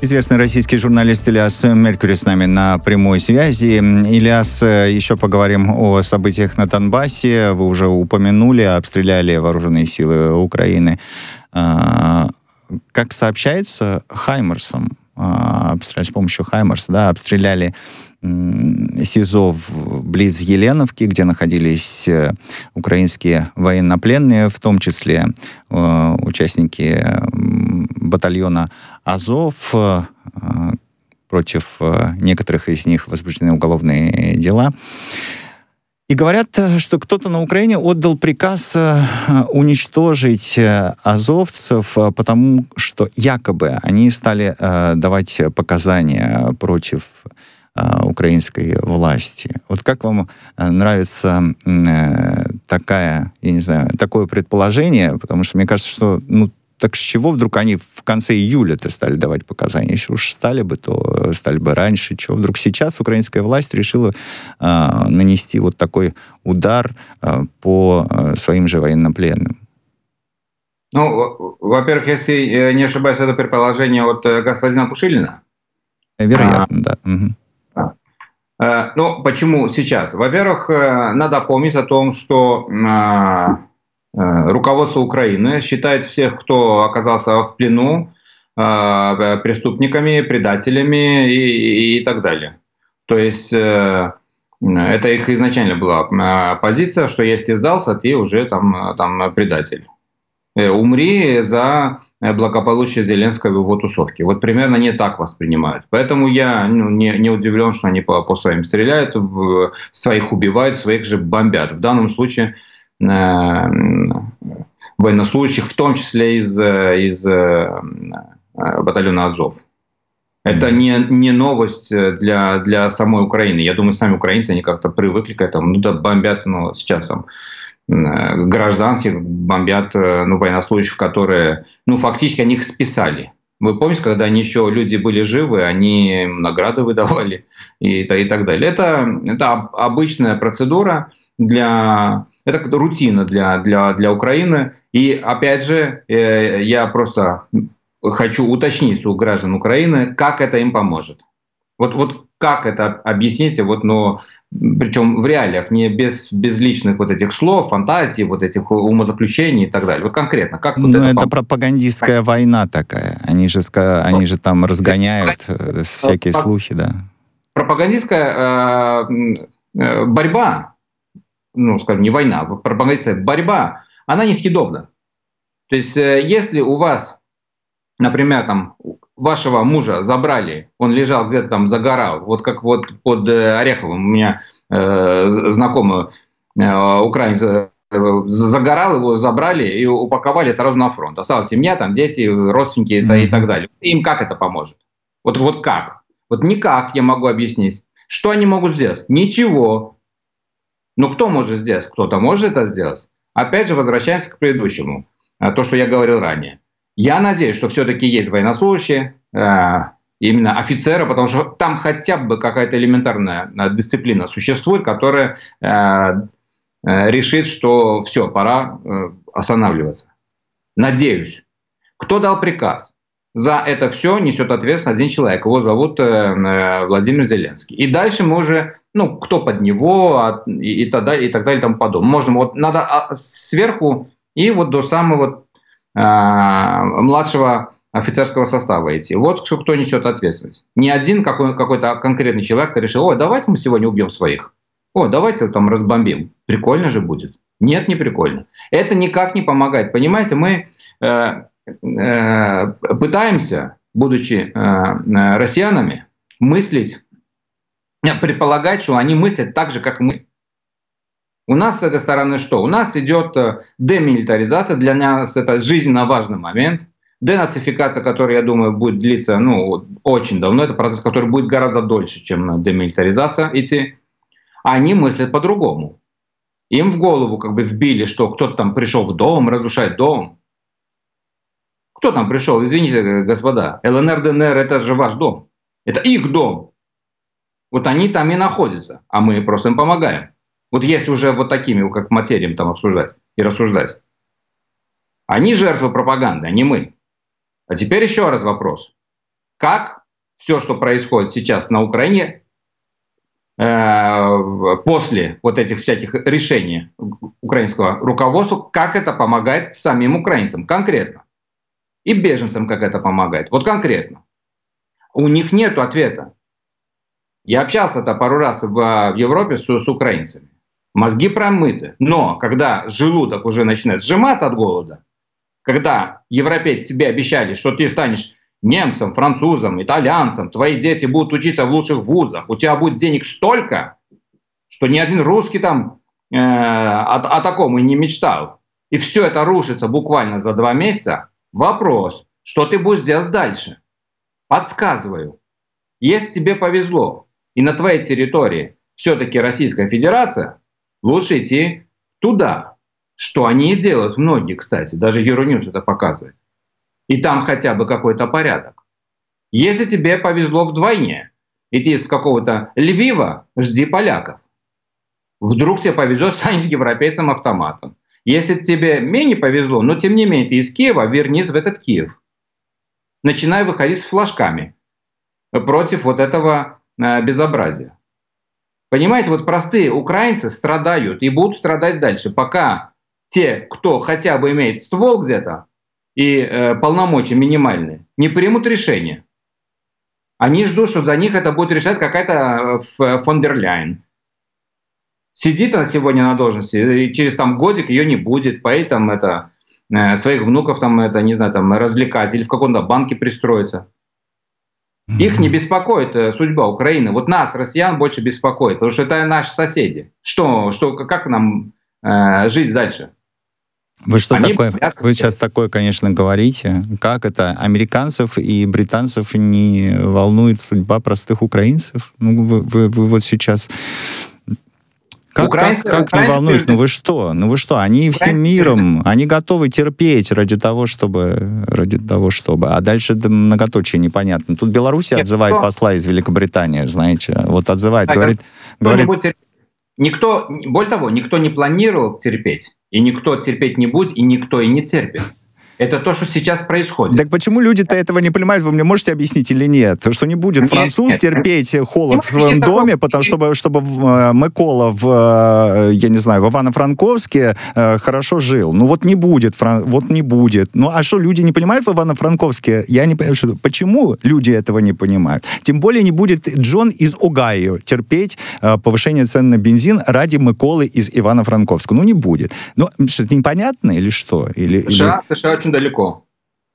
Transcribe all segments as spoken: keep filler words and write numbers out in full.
Известный российский журналист Ильяс Меркьюри с нами на прямой связи. Ильяс, еще поговорим о событиях на Донбассе. Вы уже упомянули, обстреляли вооруженные силы Украины. Как сообщается, Хаймерсом, обстреляли с помощью Хаймерса, да, обстреляли СИЗО близ Еленовки, где находились украинские военнопленные, в том числе э, участники батальона Азов. Э, против э, некоторых из них возбуждены уголовные дела. И говорят, что кто-то на Украине отдал приказ уничтожить азовцев, потому что якобы они стали э, давать показания против украинской власти. Вот как вам нравится э, такая, я не знаю, такое предположение? Потому что мне кажется, что, ну, так с чего вдруг они в конце июля-то стали давать показания? Если уж стали бы, то стали бы раньше. Чего вдруг сейчас украинская власть решила э, нанести вот такой удар э, по э, своим же военнопленным? Ну, во-первых, если не ошибаюсь, это предположение от господина Пушилина. Вероятно, а, да. Угу. Ну, почему сейчас? Во-первых, надо помнить о том, что руководство Украины считает всех, кто оказался в плену, преступниками, предателями и, и так далее. То есть это их изначально была позиция, что если сдался, ты уже там, там предатель. Умри за благополучие Зеленского в его тусовке. Вот примерно не так воспринимают. Поэтому я ну, не, не удивлен, что они по, по своим стреляют, в, своих убивают, своих же бомбят. В данном случае э, военнослужащих, в том числе из, из э, батальона Азов. Это не, не новость для, для самой Украины. Я думаю, сами украинцы, они как-то привыкли к этому. Ну да, бомбят, ну, сейчас там гражданских, бомбят, ну, военнослужащих, которые, ну, фактически они их списали. Вы помните, когда они еще люди были живы, они награды выдавали и, и так далее. Это, это обычная процедура, для, это рутина для, для, для Украины. И опять же, я просто хочу уточнить у граждан Украины, как это им поможет. Вот, вот как это объясните, вот, но, причем в реалиях, не без, без личных вот этих слов, фантазий, вот этих умозаключений и так далее. Вот конкретно, как вот ну, это... это пом- пропагандистская как? война такая. Они же, они же там разгоняют всякие слухи, да. Пропагандистская э, борьба, ну, скажем, не война, пропагандистская борьба, она несъедобна. То есть, э, если у вас, например, там, вашего мужа забрали, он лежал где-то там, загорал, вот как вот под Ореховым у меня э, знакомый э, украинец э, загорал, его забрали и упаковали сразу на фронт. Осталась семья, там дети, родственники mm-hmm. и так далее. Им как это поможет? Вот, вот как? Вот никак я могу объяснить. Что они могут сделать? Ничего. Ну кто может сделать? Кто-то может это сделать. Опять же, возвращаемся к предыдущему. То, что я говорил ранее. Я надеюсь, что все-таки есть военнослужащие, э, именно офицеры, потому что там хотя бы какая-то элементарная дисциплина существует, которая э, э, решит, что все, пора э, останавливаться. Надеюсь. Кто дал приказ? За это все несет ответственность один человек. Его зовут э, Владимир Зеленский. И дальше мы уже, ну, кто под него, а, и, и, так далее, и так далее, и тому подобное. Можно, вот, надо а, сверху и вот до самого младшего офицерского состава идти. Вот кто несет ответственность. Не один какой- какой-то конкретный человек решил, ой, давайте мы сегодня убьем своих. О, давайте там разбомбим. Прикольно же будет. Нет, не прикольно. Это никак не помогает. Понимаете, мы э, э, пытаемся, будучи э, россиянами, мыслить, предполагать, что они мыслят так же, как мы. У нас с этой стороны что? У нас идет демилитаризация, для нас это жизненно важный момент. Денацификация, которая, я думаю, будет длиться ну, очень давно, это процесс, который будет гораздо дольше, чем демилитаризация идти. Они мыслят по-другому. Им в голову как бы вбили, что кто-то там пришел в дом, разрушает дом. Кто там пришел? Извините, господа, ЛНР, ДНР, это же ваш дом. Это их дом. Вот они там и находятся, а мы просто им помогаем. Вот если уже вот такими, как материям там обсуждать и рассуждать. Они жертвы пропаганды, а не мы. А теперь еще раз вопрос. как все, что происходит сейчас на Украине, э, после вот этих всяких решений украинского руководства, как это помогает самим украинцам конкретно. И беженцам, как это помогает. Вот конкретно. У них нет ответа. Я общался-то пару раз в, в Европе с, с украинцами. Мозги промыты. Но когда желудок уже начинает сжиматься от голода, когда европейцы себе обещали, что ты станешь немцем, французом, итальянцем, твои дети будут учиться в лучших вузах, у тебя будет денег столько, что ни один русский там э, о, о таком и не мечтал. И все это рушится буквально за два месяца. Вопрос, что ты будешь делать дальше? Подсказываю. Если тебе повезло, и на твоей территории все-таки Российская Федерация, лучше идти туда. Что они и делают многие, кстати. Даже Euronews это показывает. И там хотя бы какой-то порядок. Если тебе повезло вдвойне, и ты из какого-то Львива, жди поляков. Вдруг тебе повезет, станешь европейцем автоматом. Если тебе менее повезло, но тем не менее ты из Киева, вернись в этот Киев. Начинай выходить с флажками против вот этого э, безобразия. Понимаете, вот простые украинцы страдают и будут страдать дальше, пока те, кто хотя бы имеет ствол где-то и э, полномочия минимальные, не примут решение. Они ждут, что за них это будет решать какая-то э, фон дер Ляйен. Сидит она сегодня на должности, и через там годик ее не будет, поэтому это э, своих внуков там это не знаю там развлекать или в каком-то банке пристроиться. Их не беспокоит э, судьба Украины. Вот нас, россиян, больше беспокоит, потому что это наши соседи. Что, что как нам э, жить дальше? Вы что такое? Вы сейчас такое, конечно, говорите. Как это? Американцев и британцев не волнует судьба простых украинцев? Ну, вы, вы, вы вот сейчас... Как, украинцы, как, как не волнует? Ну вы что? Ну вы что? Они всем миром, они готовы терпеть ради того, чтобы, ради того, чтобы. А дальше многоточие непонятно. Тут Белоруссия отзывает посла из Великобритании, знаете, вот отзывает, так, говорит, говорит. Никто, более того, никто не планировал терпеть, и никто терпеть не будет, и никто и не терпит. Это то, что сейчас происходит. Так почему люди-то этого не понимают? Вы мне можете объяснить или нет? Что не будет француз нет, терпеть нет. холод в своем доме, такого... потому чтобы, чтобы Микола в, я не знаю, в Ивано-Франковске хорошо жил. Ну вот не будет, вот не будет. Ну а что, люди не понимают в Ивано-Франковске? Я не понимаю, что... почему люди этого не понимают. Тем более не будет Джон из Огайо терпеть повышение цен на бензин ради Миколы из Ивано-Франковска. Ну не будет. Ну что-то непонятно или что? Или, США, или... США очень далеко.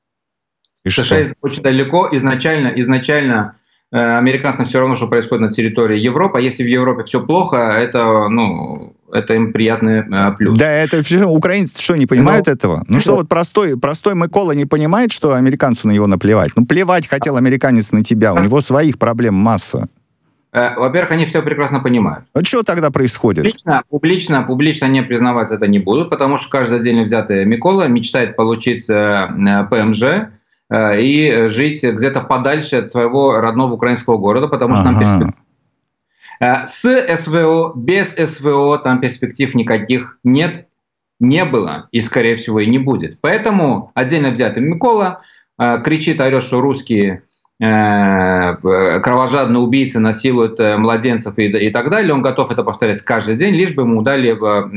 И США что? очень далеко. Изначально, изначально э, американцам все равно, что происходит на территории Европы. А если в Европе все плохо, это, ну, это им приятный э, плюс. Да, это украинцы что, не понимают ну, этого? Ну, ну что, вот простой, простой Микола не понимает, что американцу на него наплевать? Ну, плевать хотел американец на тебя. У него своих проблем масса. Во-первых, они все прекрасно понимают. А что тогда происходит? Публично, публично, публично они признаваться это не будут, потому что каждый отдельно взятый Микола мечтает получить ПМЖ и жить где-то подальше от своего родного украинского города, потому что ага. там перспектив... С СВО, без СВО там перспектив никаких нет, не было и, скорее всего, и не будет. Поэтому отдельно взятый Микола кричит, орет, что русские... кровожадные убийцы насилуют младенцев и, и так далее. Он готов это повторять каждый день, лишь бы ему дали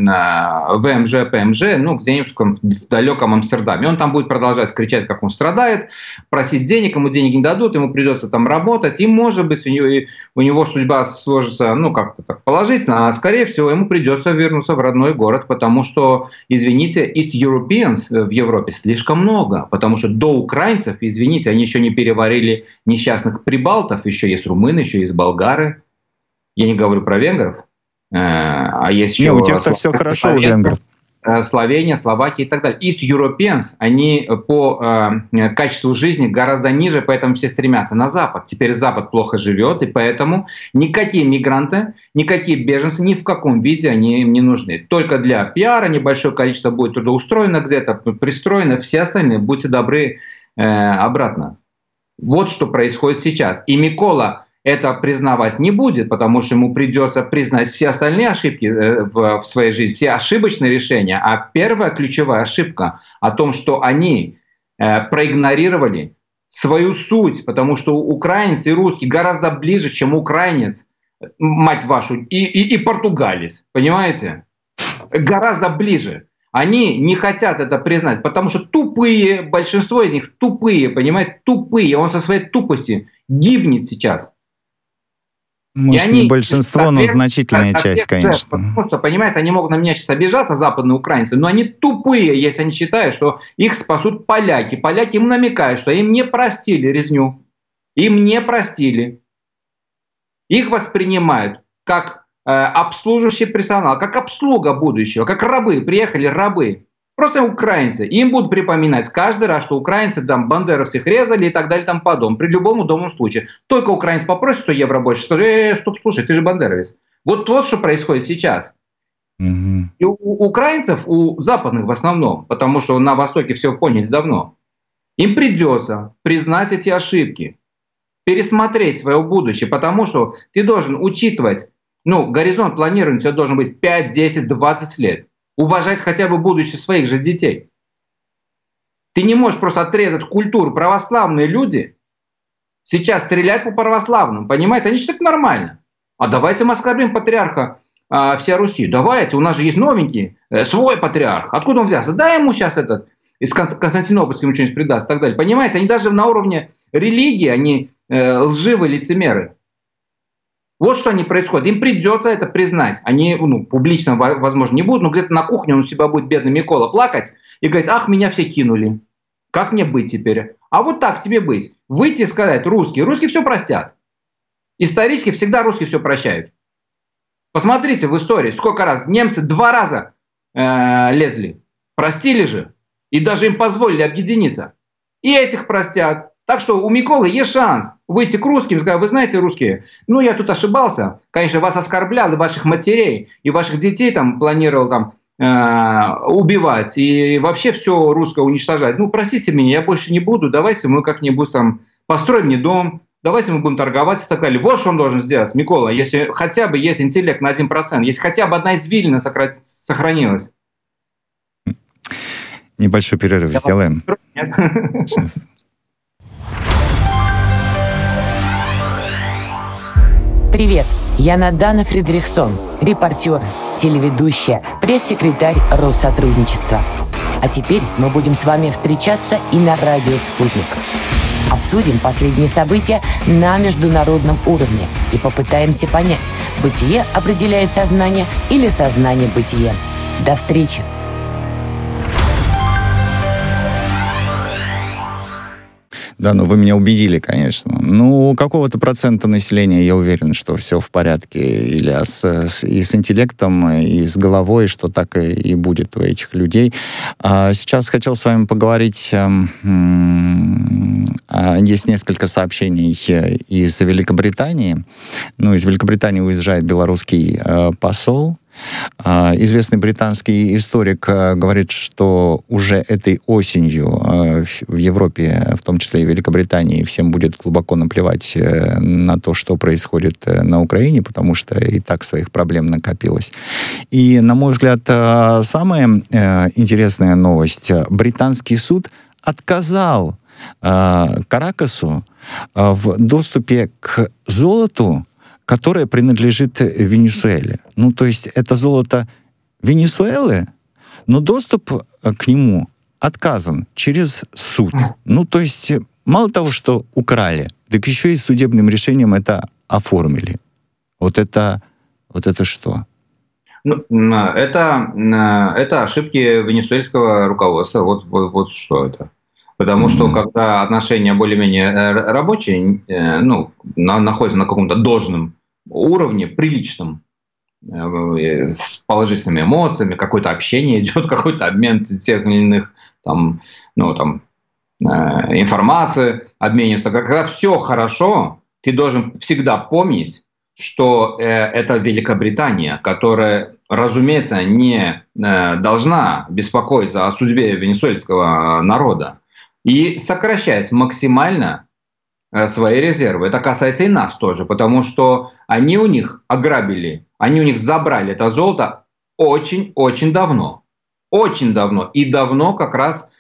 ВМЖ, ПМЖ, ну, где-нибудь в далеком Амстердаме. Он там будет продолжать кричать, как он страдает, просить денег, ему денег не дадут, ему придется там работать, и, может быть, у него, у него судьба сложится, ну, как-то так положительно, а, скорее всего, ему придется вернуться в родной город, потому что, извините, East Europeans в Европе слишком много, потому что до украинцев, извините, они еще не переварили несчастных прибалтов, еще есть румыны, еще есть болгары. Я не говорю про венгров. А есть еще... Не, у тех-то все хорошо у венгров. Словения, Словакия и так далее. East Europeans, они по э, качеству жизни гораздо ниже, поэтому все стремятся на Запад. Теперь Запад плохо живет, и поэтому никакие мигранты, никакие беженцы ни в каком виде они им не нужны. Только для пиара небольшое количество будет трудоустроено где-то, пристроено, все остальные, будьте добры, э, обратно. Вот что происходит сейчас. И Микола это признавать не будет, потому что ему придется признать все остальные ошибки в своей жизни, все ошибочные решения. А первая ключевая ошибка о том, что они проигнорировали свою суть, потому что украинцы и русские гораздо ближе, чем украинец, мать вашу, и, и, и португалец, понимаете? Гораздо ближе. Они не хотят это признать, потому что тупые, большинство из них тупые, понимаете, тупые. Он со своей тупости гибнет сейчас. Может, не большинство, но значительная часть, конечно. Потому что, понимаете, они могут на меня сейчас обижаться, западные украинцы, но они тупые, если они считают, что их спасут поляки. Поляки им намекают, что им не простили резню. Им не простили. Их воспринимают как э, обслуживающий персонал, как обслуга будущего, как рабы. Приехали рабы. Просто украинцы. Им будут припоминать каждый раз, что украинцы там бандеровцев резали и так далее, там подобное. При любом удобном случае. Только украинец попросит сто евро больше, скажет: э, стоп, слушай, ты же бандеровец. Вот вот что происходит сейчас. Mm-hmm. И у, у украинцев, у западных в основном, потому что на Востоке все поняли давно, им придется признать эти ошибки, пересмотреть свое будущее, потому что ты должен учитывать, ну, горизонт планирования у тебя должен быть пять, десять, двадцать лет. Уважать хотя бы будущее своих же детей. Ты не можешь просто отрезать культуру. Православные люди сейчас стреляют по православным, понимаете? Они считают нормально. А давайте мы оскорбим патриарха э, всей Руси. Давайте, у нас же есть новенький, э, свой патриарх. Откуда он взялся? Да, ему сейчас этот из Константинопольским ему что-нибудь придаст и так далее. Понимаете, они даже на уровне религии, они э, лживые лицемеры. Вот что они происходят. Им придется это признать. Они, ну, публично, возможно, не будут, но где-то на кухне он у себя будет, бедный Микола, плакать и говорить: ах, меня все кинули. Как мне быть теперь? А вот так тебе быть. Выйти и сказать: русские. Русские все простят. Исторически всегда русские все прощают. Посмотрите в истории, сколько раз немцы два раза э, лезли. Простили же. И даже им позволили объединиться. И этих простят. Так что у Миколы есть шанс выйти к русским и сказать: вы знаете, русские, ну я тут ошибался, конечно, вас оскорблял, и ваших матерей, и ваших детей там планировал там э, убивать, и вообще все русское уничтожать. Ну простите меня, я больше не буду, давайте мы как-нибудь там построим мне дом, давайте мы будем торговать и так далее. Вот что он должен сделать, Микола, если хотя бы есть интеллект на один процент, если хотя бы одна извилина сохранилась. Небольшой перерыв я сделаем. Сейчас. Привет, я Надана Фридрихсон, репортер, телеведущая, пресс-секретарь Россотрудничества. А теперь мы будем с вами встречаться и на радио «Спутник». Обсудим последние события на международном уровне и попытаемся понять, бытие определяет сознание или сознание бытие. До встречи! Да, ну вы меня убедили, конечно. Ну, у какого-то процента населения я уверен, что все в порядке. Или с, с, и с интеллектом, и с головой, что так и, и будет у этих людей. А сейчас хотел с вами поговорить. М- а, есть несколько сообщений из Великобритании. Ну, из Великобритании уезжает белорусский э, посол. Известный британский историк говорит, что уже этой осенью в Европе, в том числе и в Великобритании, всем будет глубоко наплевать на то, что происходит на Украине, потому что и так своих проблем накопилось. И, на мой взгляд, самая интересная новость. Британский суд отказал Каракасу в доступе к золоту, которое принадлежит Венесуэле. Ну, то есть это золото Венесуэлы, но доступ к нему отказан через суд. Ну, то есть мало того, что украли, так еще и судебным решением это оформили. Вот это, вот это что? Ну, это, это ошибки венесуэльского руководства. Вот, вот, вот что это. Потому что когда отношения более-менее рабочие, ну, на, находятся на каком-то должном уровне, приличном, с положительными эмоциями, какое-то общение идет, какой-то обмен тех или иных там, ну, там, информации, обмениваться. Когда все хорошо, ты должен всегда помнить, что это Великобритания, которая, разумеется, не должна беспокоиться о судьбе венесуэльского народа и сокращать максимально свои резервы. Это касается и нас тоже, потому что они у них ограбили, они у них забрали это золото очень-очень давно. Очень давно. И давно как раз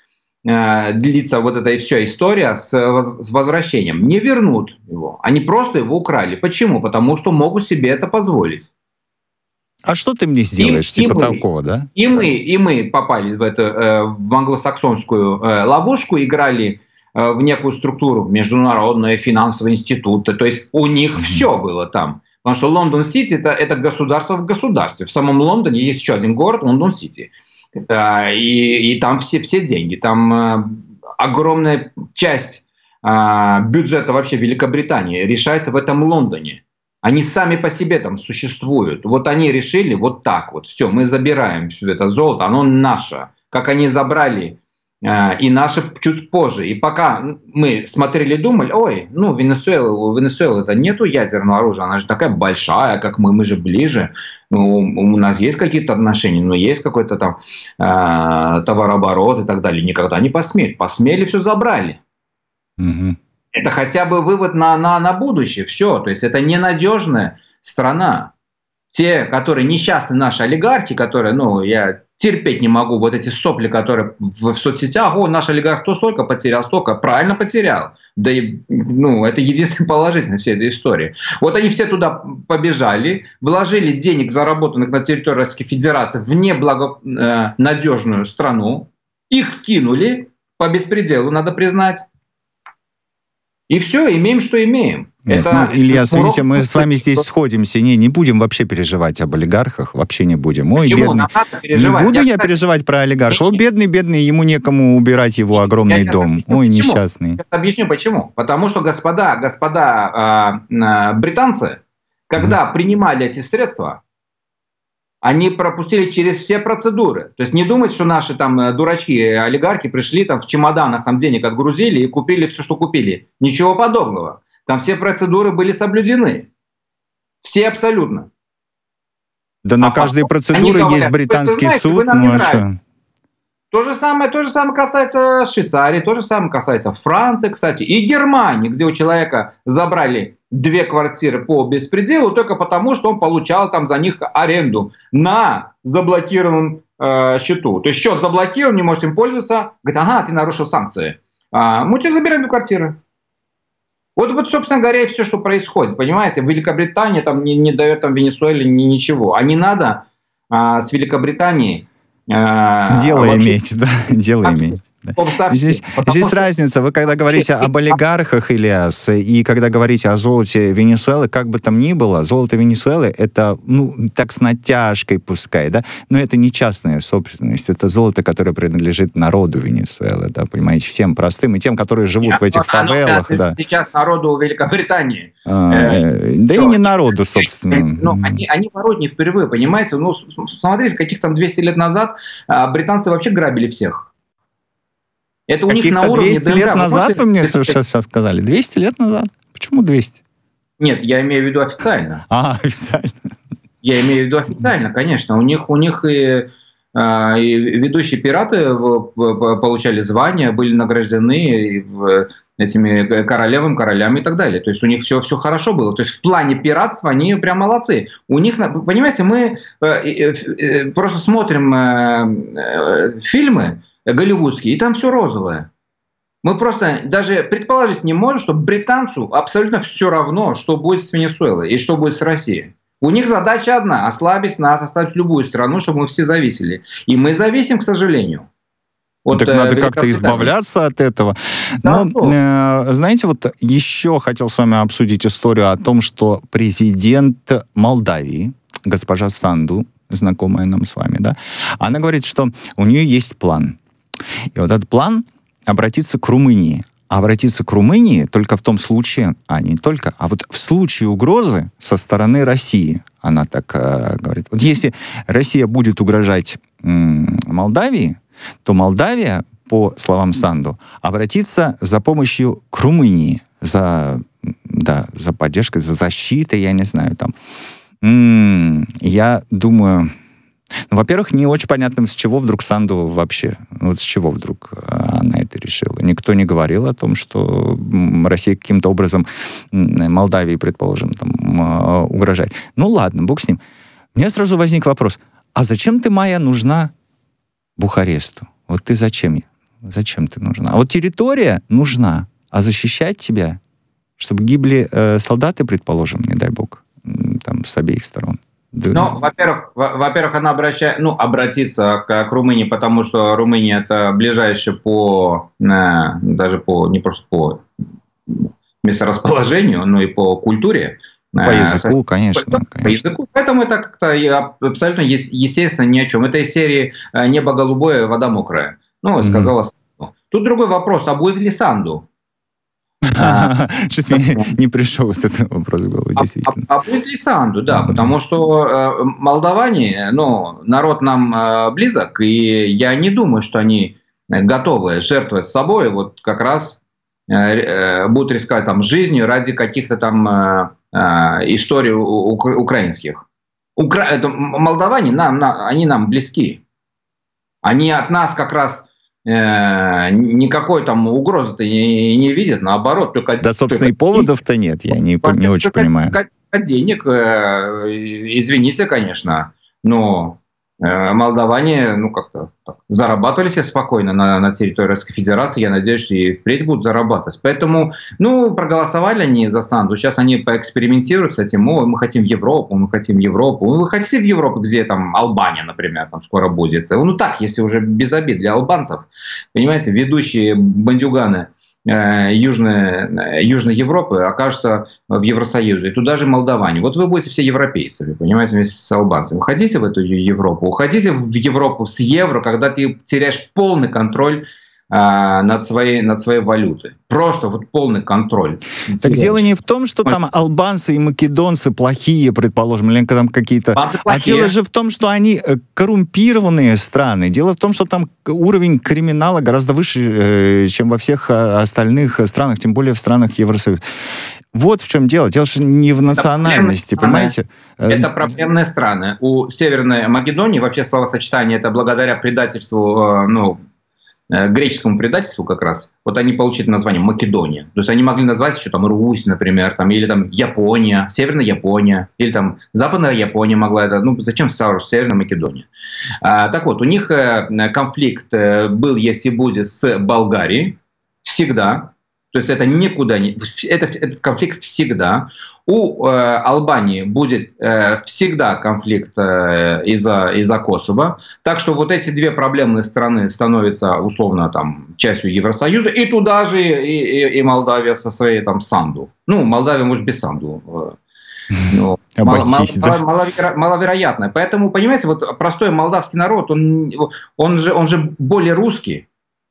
э, длится вот эта вся история с, с возвращением. Не вернут его. Они просто его украли. Почему? Потому что могут себе это позволить. А что ты мне сделаешь, и, типа и мы, такого, да? И мы, и мы попали в эту э, в англосаксонскую э, ловушку, играли э, в некую структуру международные финансовые институты. То есть у них mm-hmm. все было там. Потому что Лондон-Сити это, это государство в государстве. В самом Лондоне есть еще один город, Лондон-Сити. Э, и, и там все, все деньги. Там э, огромная часть э, бюджета вообще Великобритании решается в этом Лондоне. Они сами по себе там существуют. Вот они решили вот так вот. Все, мы забираем все это золото, оно наше. Как они забрали э, и наше чуть позже. И пока мы смотрели и думали, ой, ну Венесуэла, у Венесуэлы-то нету ядерного оружия, она же такая большая, как мы, мы же ближе. Ну, у нас есть какие-то отношения, но есть какой-то там э, товарооборот и так далее. Никогда не посмеют. Посмели, все забрали. Угу. Это хотя бы вывод на, на, на будущее. Все. То есть это ненадежная страна. Те, которые несчастные наши олигархи, которые, ну, я терпеть не могу, вот эти сопли, которые в, в соцсетях, о, наш олигарх то столько потерял, столько, правильно потерял. Да и, ну, это единственное положительное всей этой истории. Вот они все туда побежали, вложили денег, заработанных на территории Российской Федерации, в неблагонадежную страну, их кинули по беспределу, надо признать. И все, имеем, что имеем. Нет, это, ну, Илья, смотрите, мы с вами здесь сходимся. Не, не будем вообще переживать об олигархах, вообще не будем. Ой, Почему? бедный. Не буду я, я переживать про олигархов. О, бедный, бедный, ему некому убирать его огромный я дом. Объясню, Ой, почему. Несчастный. Я объясню, почему. Потому что господа, господа э, э, британцы, когда mm. принимали эти средства, они пропустили через все процедуры. То есть не думать, что наши там дурачки, олигархи пришли там в чемоданах там денег отгрузили и купили все, что купили. Ничего подобного. Там все процедуры были соблюдены. Все абсолютно. Да а на каждой процедуре говорят, есть британский знаете, суд. Ну, а то же самое, то же самое касается Швейцарии, то же самое касается Франции, кстати, и Германии, где у человека забрали две квартиры по беспределу только потому, что он получал там за них аренду на заблокированном э, счету. То есть счет заблокирован, не можете им пользоваться. Говорит, ага, ты нарушил санкции. А, мы тебе забираем две квартиры. Вот, вот, собственно говоря, и все, что происходит. Понимаете, Великобритания там не, не дает там Венесуэле ни, ничего. А не надо а, с Великобританией... А, дело вообще... иметь, да, дело а, иметь. Да. Здесь, здесь что... разница. Вы когда говорите об олигархах, Ильяс, и когда говорите о золоте Венесуэлы, как бы там ни было, золото Венесуэлы это, ну, так с натяжкой пускай, да, но это не частная собственность, это золото, которое принадлежит народу Венесуэлы, да, понимаете, всем простым и тем, которые живут Нет, в этих фавелах, да. Сейчас народу Великобритании. А, э, да и не народу, собственно. Ну, они, они воруют не впервые, понимаете, ну, смотрите, каких там двести лет назад британцы вообще грабили всех. Это у них на уровне двести ДНК. лет назад вы мне сейчас сказали? двести лет назад? Почему двести? Нет, я имею в виду официально. А, официально. Я имею в виду официально, конечно. У них, у них и, и ведущие пираты получали звания, были награждены этими королевами, королями и так далее. То есть у них все, все хорошо было. То есть в плане пиратства они прям молодцы. У них, понимаете, мы просто смотрим фильмы голливудские, и там все розовое. Мы просто даже предположить не можем, что британцу абсолютно все равно, что будет с Венесуэлой и что будет с Россией. У них задача одна – ослабить нас, ослабить любую страну, чтобы мы все зависели. И мы зависим, к сожалению. Вот, так э, надо как-то избавляться от этого. Да, Но, э, знаете, вот еще хотел с вами обсудить историю о том, что президент Молдавии, госпожа Санду, знакомая нам с вами, да, она говорит, что у нее есть план. И вот этот план обратиться к Румынии. А обратиться к Румынии только в том случае, а не только, а вот в случае угрозы со стороны России. Она так э, говорит. Вот если Россия будет угрожать м- Молдавии, то Молдавия, по словам Санду, обратится за помощью к Румынии, за, да, за поддержкой, за защитой, я не знаю, там. М- я думаю... Ну, во-первых, не очень понятно, с чего вдруг Санду вообще, вот с чего вдруг она это решила. Никто не говорил о том, что Россия каким-то образом Молдавии, предположим, там, угрожает. Ну ладно, бог с ним. У меня сразу возник вопрос, а зачем ты, Майя, нужна Бухаресту? Вот ты зачем? Зачем ты нужна? А вот территория нужна, а защищать тебя, чтобы гибли э, солдаты, предположим, не дай бог, там с обеих сторон. Ну, во-первых, во-первых, она обращает, ну, обратится к, к Румынии, потому что Румыния это ближайшее по, э, даже по, не просто по месторасположению, но и по культуре. По языку, э, конечно, по, конечно. По языку, поэтому это как-то абсолютно естественно ни о чем. Это из серии «Небо голубое, вода мокрая». Ну, сказала mm-hmm. Санду. Тут другой вопрос, а будет ли Санду? Чуть мне не пришел этот вопрос в голову, действительно. А, а, а будет ли Санду, да, mm-hmm. потому что э, молдаване, ну, народ нам э, близок, и я не думаю, что они готовы жертвовать собой, вот как раз э, э, будут рисковать там жизнью ради каких-то там э, э, историй у, у, украинских. Укра... Это, молдаване, нам, на, они нам близки. Они от нас как раз никакой там угрозы-то не, не видят, наоборот. Только, да, собственно, и поводов-то нет, я не, не очень понимаю. Денег, извините, конечно, но молдаване, ну, как-то так, зарабатывали себе спокойно на, на территории Российской Федерации, я надеюсь, что и впредь будут зарабатывать. Поэтому, ну, проголосовали они за Санду, сейчас они поэкспериментируют с этим, о, мы хотим Европу, мы хотим Европу. Вы хотите в Европу, где там Албания, например, там скоро будет? Ну, так, если уже без обид для албанцев, понимаете, ведущие бандюганы Южной, Южной Европы окажутся в Евросоюзе, и туда же молдаване. Вот вы будете все европейцами, понимаете, вместе с албанцами. Уходите в эту Европу, уходите в Европу с евро, когда ты теряешь полный контроль а, над, своей, над своей валютой. Просто вот полный контроль. Так теряешь. Дело не в том, что там албанцы и македонцы плохие, предположим, или там какие-то... А дело же в том, что они коррумпированные страны. Дело в том, что там уровень криминала гораздо выше, чем во всех остальных странах, тем более в странах Евросоюза. Вот в чем дело. Дело же не в национальности, это понимаете? Это проблемные страны. У Северной Македонии вообще словосочетание это благодаря предательству, ну, греческому предательству как раз, вот они получили название Македония. То есть они могли назвать еще там Русь, например, там, или там Япония, Северная Япония, или там Западная Япония могла это. Ну, зачем Северная Македония? А, так вот, у них конфликт был, есть и будет с Болгарией всегда. То есть это никуда не... Это, этот конфликт всегда. У э, Албании будет э, всегда конфликт э, из-за, из-за Косово. Так что вот эти две проблемные страны становятся условно там частью Евросоюза. И туда же и, и, и Молдавия со своей там Санду. Ну, Молдавия может без Санду. Ну, Обойтись, мало, да? маловеро, маловероятно. Поэтому, понимаете, вот простой молдавский народ, он, он, же, он же более русский,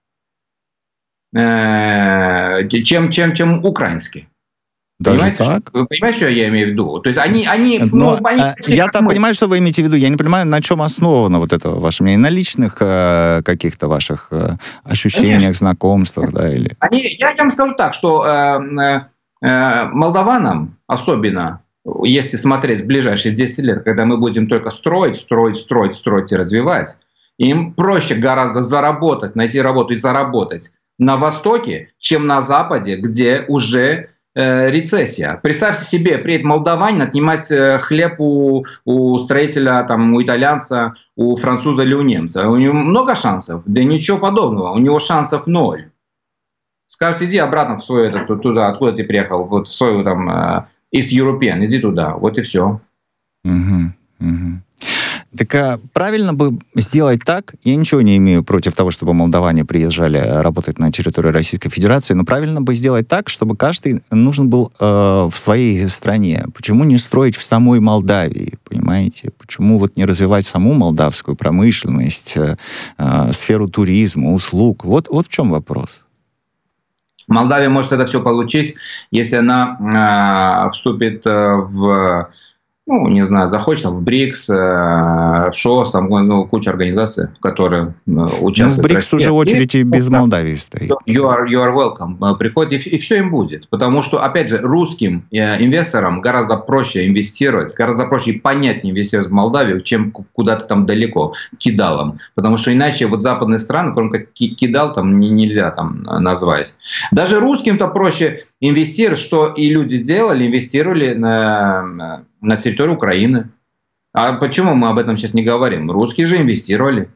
чем, чем, чем украинский. Даже понимаете, так? Вы понимаете, что я имею в виду? То есть они... они, Но, ну, они я-то понимаю, что вы имеете в виду. Я не понимаю, на чем основано вот это ваше мнение. На личных э, каких-то ваших э, ощущениях, Конечно. знакомствах, да? Или... Они, я, я вам скажу так, что э, э, молдаванам особенно, если смотреть в ближайшие десять лет, когда мы будем только строить, строить, строить, строить и развивать, им проще гораздо заработать, найти работу и заработать на Востоке, чем на Западе, где уже э, рецессия. Представьте себе, приедет молдаванин отнимать э, хлеб у, у строителя, там, у итальянца, у француза или у немца. У него много шансов? Да ничего подобного. У него шансов ноль. Скажут, иди обратно в свой, это, туда, откуда ты приехал, вот в свой там э, East European, иди туда. Вот и все. Угу, угу. Так а правильно бы сделать так, я ничего не имею против того, чтобы молдаване приезжали работать на территорию Российской Федерации, но правильно бы сделать так, чтобы каждый нужен был э, в своей стране. Почему не строить в самой Молдавии, понимаете? Почему вот не развивать саму молдавскую промышленность, э, э, сферу туризма, услуг? Вот, вот в чем вопрос. Молдавия может это все получить, если она э, вступит э, в... Ну, не знаю, захочешь там в БРИКС, в ШОС, там ну, куча организаций, которые участвуют. Ну, в БРИКС уже очередь и без Молдавии стоит. You are, you are welcome. Приходит, и, и все им будет. Потому что, опять же, русским инвесторам гораздо проще инвестировать, гораздо проще и понятнее инвестировать в Молдавию, чем куда-то там далеко, кидалом. Потому что иначе вот западные страны, кроме как кидал, там нельзя там назвать. Даже русским-то проще инвестировать, что и люди делали, инвестировали на... на территорию Украины. А почему мы об этом сейчас не говорим? Русские же инвестировали.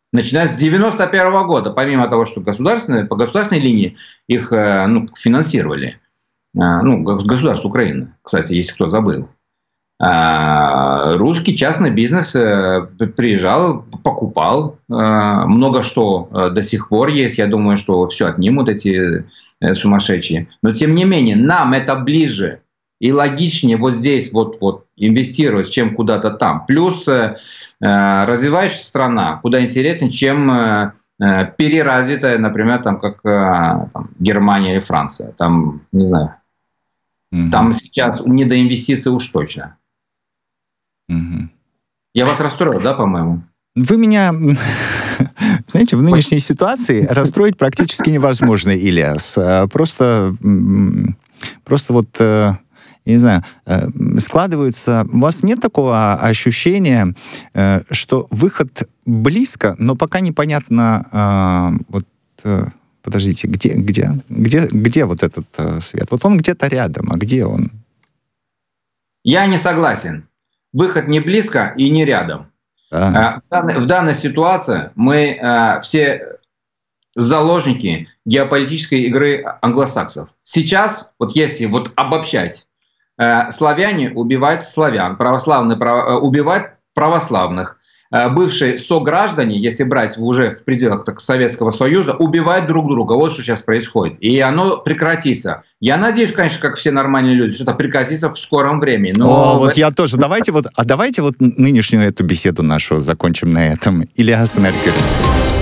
Начиная с девяносто первого года, помимо того, что государственные, по государственной линии их ну, финансировали. Ну, государство Украины, кстати, если кто забыл. Русский частный бизнес приезжал, покупал. Много что до сих пор есть. Я думаю, что все отнимут эти сумасшедшие. Но, тем не менее, нам это ближе и логичнее вот здесь вот, вот инвестировать, чем куда-то там. Плюс развивающаяся страна куда интереснее, чем переразвитая, например, там, как там, Германия или Франция. Там, не знаю, mm-hmm. там сейчас не до инвестиций уж точно. Mm-hmm. Я вас расстроил, да, по-моему? Вы меня, знаете, в нынешней ситуации расстроить практически невозможно, Ильяс. Просто, просто вот, я не знаю, складывается... У вас нет такого ощущения, что выход близко, но пока непонятно, вот, подождите, где, где, где, где вот этот свет? Вот он где-то рядом, а где он? Я не согласен. Выход не близко и не рядом. Ага. В, данной, в данной ситуации мы э, все заложники геополитической игры англосаксов. Сейчас, вот если вот обобщать, э, славяне убивают славян, православные право, убивают православных, э, бывшие сограждане, если брать уже в пределах так, Советского Союза, убивают друг друга. Вот что сейчас происходит. И оно прекратится. Я надеюсь, конечно, как все нормальные люди, что это прекратится в скором времени. Но О, вот я тоже. Давайте вот, а давайте вот нынешнюю эту беседу нашу закончим на этом. Ильяс Меркер.